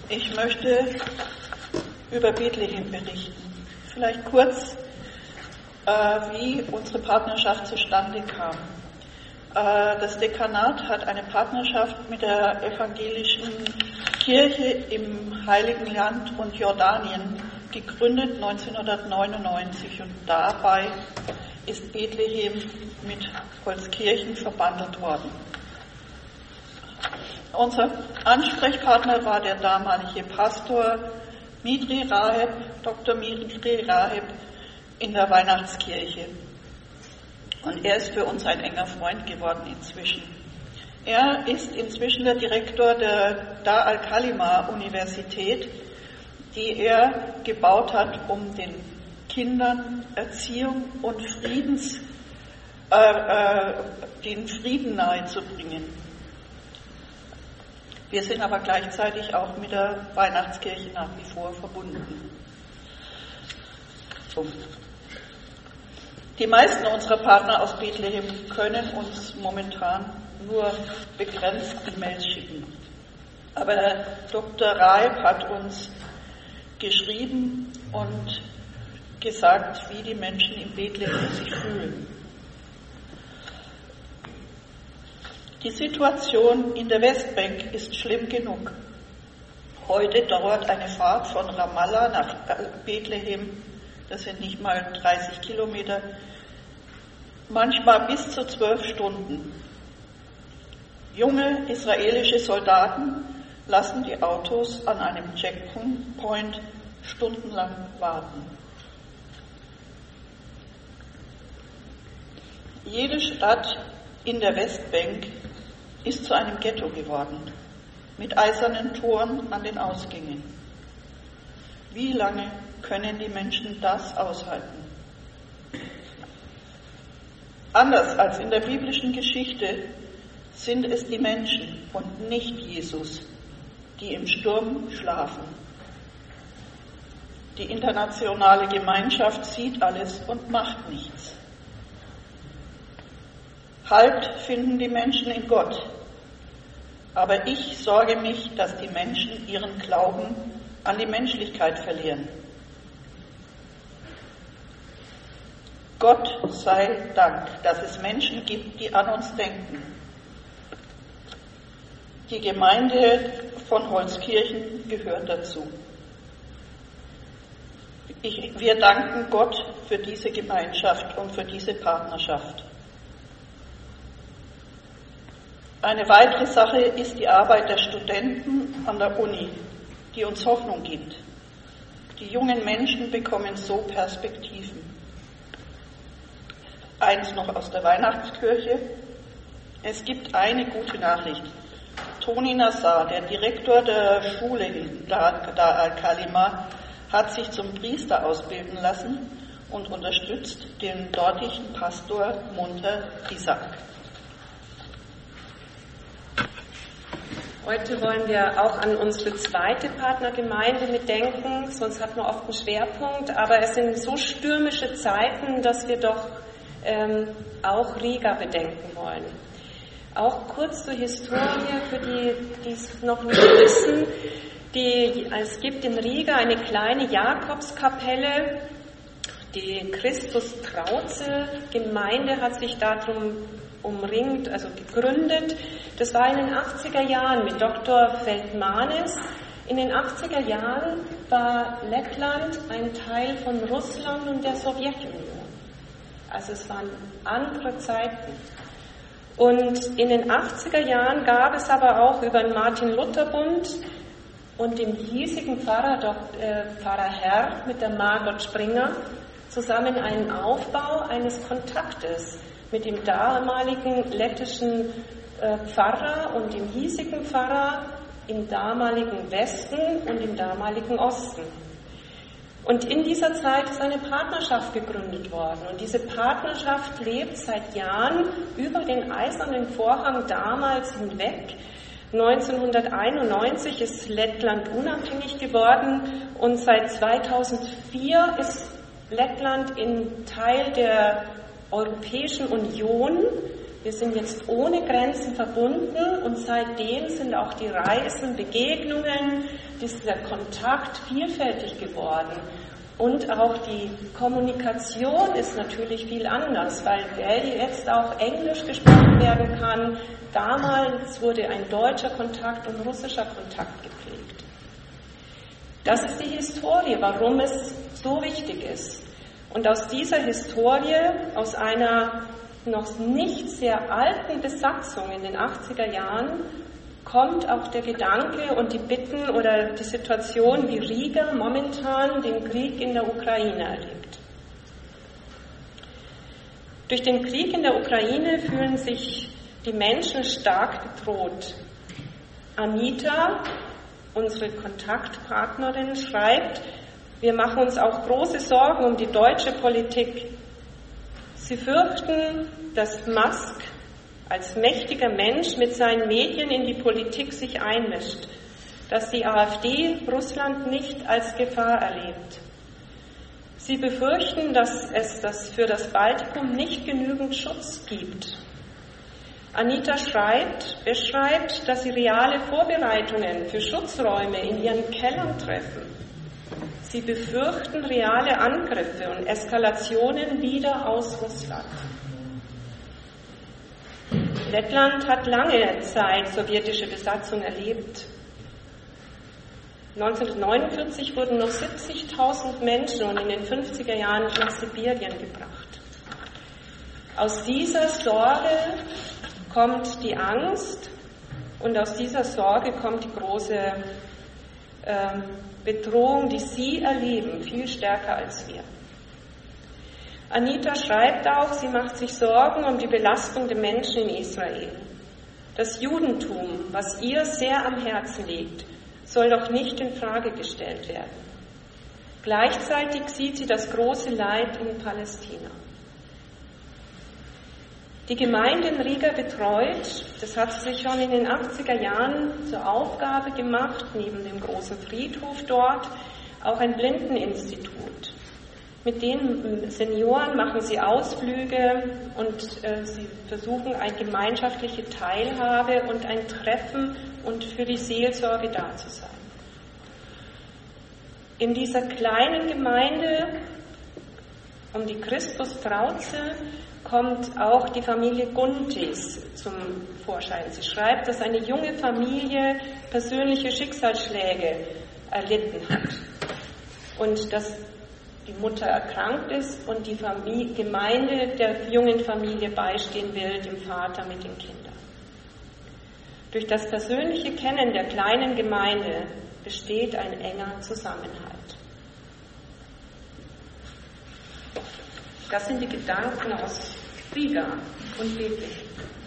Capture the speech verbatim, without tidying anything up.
Ich möchte über Bethlehem berichten. Vielleicht kurz, äh, wie unsere Partnerschaft zustande kam. Äh, das Dekanat hat eine Partnerschaft mit der evangelischen Kirche im Heiligen Land und Jordanien gegründet neunzehnhundertneunundneunzig, und dabei ist Bethlehem mit Holzkirchen verbandelt worden. Unser Ansprechpartner war der damalige Pastor Mitri Raheb, Doktor Mitri Raheb in der Weihnachtskirche. Und er ist für uns ein enger Freund geworden inzwischen. Er ist inzwischen der Direktor der Dar al-Kalima-Universität, die er gebaut hat, um den Kindern Erziehung und Friedens, äh, äh, den Frieden nahezubringen. Wir sind aber gleichzeitig auch mit der Weihnachtskirche nach wie vor verbunden. So. Die meisten unserer Partner aus Bethlehem können uns momentan nur begrenzt E-Mails schicken. Aber Herr Doktor Raheb hat uns geschrieben und gesagt, wie die Menschen in Bethlehem sich fühlen. Die Situation in der Westbank ist schlimm genug. Heute dauert eine Fahrt von Ramallah nach Bethlehem, das sind nicht mal dreißig Kilometer, manchmal bis zu zwölf Stunden. Junge israelische Soldaten lassen die Autos an einem Checkpoint stundenlang warten. Jede Stadt in der Westbank ist zu einem Ghetto geworden, mit eisernen Toren an den Ausgängen. Wie lange können die Menschen das aushalten? Anders als in der biblischen Geschichte sind es die Menschen und nicht Jesus, die im Sturm schlafen. Die internationale Gemeinschaft sieht alles und macht nichts. Halt finden die Menschen in Gott, aber ich sorge mich, dass die Menschen ihren Glauben an die Menschlichkeit verlieren. Gott sei Dank, dass es Menschen gibt, die an uns denken. Die Gemeinde von Holzkirchen gehört dazu. Ich, wir danken Gott für diese Gemeinschaft und für diese Partnerschaft. Eine weitere Sache ist die Arbeit der Studenten an der Uni, die uns Hoffnung gibt. Die jungen Menschen bekommen so Perspektiven. Eins noch aus der Weihnachtskirche. Es gibt eine gute Nachricht. Toni Nassar, der Direktor der Schule in Dar al-Kalima, hat sich zum Priester ausbilden lassen und unterstützt den dortigen Pastor Munter Isaac. Heute wollen wir auch an unsere zweite Partnergemeinde mitdenken, sonst hat man oft einen Schwerpunkt, aber es sind so stürmische Zeiten, dass wir doch ähm, auch Riga bedenken wollen. Auch kurz zur Historie, für die, die es noch nicht wissen. Die, es gibt in Riga eine kleine Jakobskapelle. Die Christus-Trauze-Gemeinde hat sich darum umringt, also gegründet. Das war in den achtziger Jahren mit Doktor Feldmanis. In den achtziger Jahren war Lettland ein Teil von Russland und der Sowjetunion. Also es waren andere Zeiten. Und in den achtziger Jahren gab es aber auch über den Martin-Luther-Bund und dem hiesigen Pfarrer, äh, Pfarrer Herr mit der Margot Springer zusammen einen Aufbau eines Kontaktes mit dem damaligen lettischen äh, Pfarrer und dem hiesigen Pfarrer im damaligen Westen und im damaligen Osten. Und in dieser Zeit ist eine Partnerschaft gegründet worden. Und diese Partnerschaft lebt seit Jahren über den eisernen Vorhang damals hinweg. neunzehnhunderteinundneunzig ist Lettland unabhängig geworden und seit zweitausendvier ist Lettland in Teil der Europäischen Union Wir sind jetzt ohne Grenzen verbunden und seitdem sind auch die Reisen, Begegnungen, dieser Kontakt vielfältig geworden. Und auch die Kommunikation ist natürlich viel anders, weil jetzt auch Englisch gesprochen werden kann. Damals wurde ein deutscher Kontakt und russischer Kontakt gepflegt. Das ist die Historie, warum es so wichtig ist. Und aus dieser Historie, aus einer noch nicht sehr alten Besatzung in den achtziger Jahren, kommt auch der Gedanke und die Bitten oder die Situation, wie Riga momentan den Krieg in der Ukraine erlebt. Durch den Krieg in der Ukraine fühlen sich die Menschen stark bedroht. Anita, unsere Kontaktpartnerin, schreibt, wir machen uns auch große Sorgen um die deutsche Politik. Sie fürchten, dass Musk als mächtiger Mensch mit seinen Medien in die Politik sich einmischt, dass die AfD Russland nicht als Gefahr erlebt. Sie befürchten, dass es das für das Baltikum nicht genügend Schutz gibt. Anita schreibt, beschreibt, dass sie reale Vorbereitungen für Schutzräume in ihren Kellern treffen. Sie befürchten reale Angriffe und Eskalationen wieder aus Russland. Lettland hat lange Zeit sowjetische Besatzung erlebt. neunzehnhundertneunundvierzig wurden noch siebzigtausend Menschen und in den fünfziger Jahren nach Sibirien gebracht. Aus dieser Sorge kommt die Angst und aus dieser Sorge kommt die große äh, Bedrohung, die sie erleben, viel stärker als wir. Anita schreibt auch, sie macht sich Sorgen um die Belastung der Menschen in Israel. Das Judentum, was ihr sehr am Herzen liegt, soll doch nicht in Frage gestellt werden. Gleichzeitig sieht sie das große Leid in Palästina. Die Gemeinde in Riga betreut, das hat sie sich schon in den achtziger Jahren zur Aufgabe gemacht, neben dem großen Friedhof dort, auch ein Blindeninstitut. Mit den Senioren machen sie Ausflüge und äh, sie versuchen eine gemeinschaftliche Teilhabe und ein Treffen und für die Seelsorge da zu sein. In dieser kleinen Gemeinde um die Christustrauze kommt auch die Familie Guntis zum Vorschein. Sie schreibt, dass eine junge Familie persönliche Schicksalsschläge erlitten hat und dass die Mutter erkrankt ist und die Familie, Gemeinde der jungen Familie beistehen will, dem Vater mit den Kindern. Durch das persönliche Kennen der kleinen Gemeinde besteht ein enger Zusammenhalt. Das sind die Gedanken aus Riga und Bethlehem.